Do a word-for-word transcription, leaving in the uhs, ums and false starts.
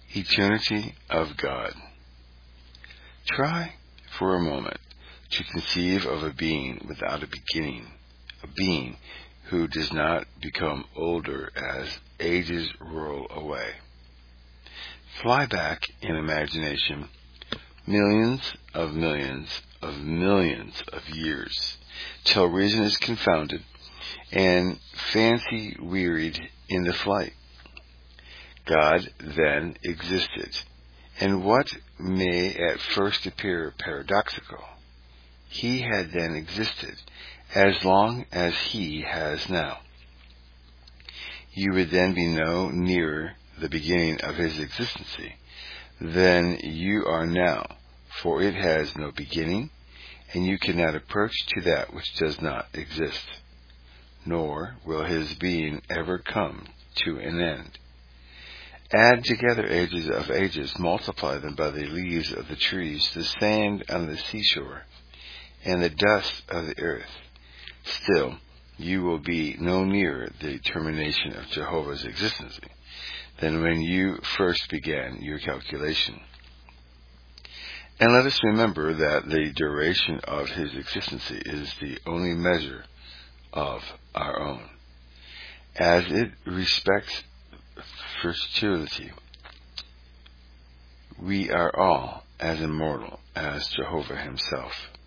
Eternity of God. Try for a moment to conceive of a being without a beginning, a being who does not become older as ages roll away. Fly back in imagination millions of millions of millions of years, till reason is confounded and fancy wearied in the flight. God then existed, and what may at first appear paradoxical, he had then existed as long as he has now. You would then be no nearer the beginning of his existency than you are now, for it has no beginning, and you cannot approach to that which does not exist, nor will his being ever come to an end. Add together ages of ages, multiply them by the leaves of the trees, the sand on the seashore, and the dust of the earth. Still, you will be no nearer the termination of Jehovah's existence than when you first began your calculation. And let us remember that the duration of his existence is the only measure of our own. As it respects futurity, we are all as immortal as Jehovah himself.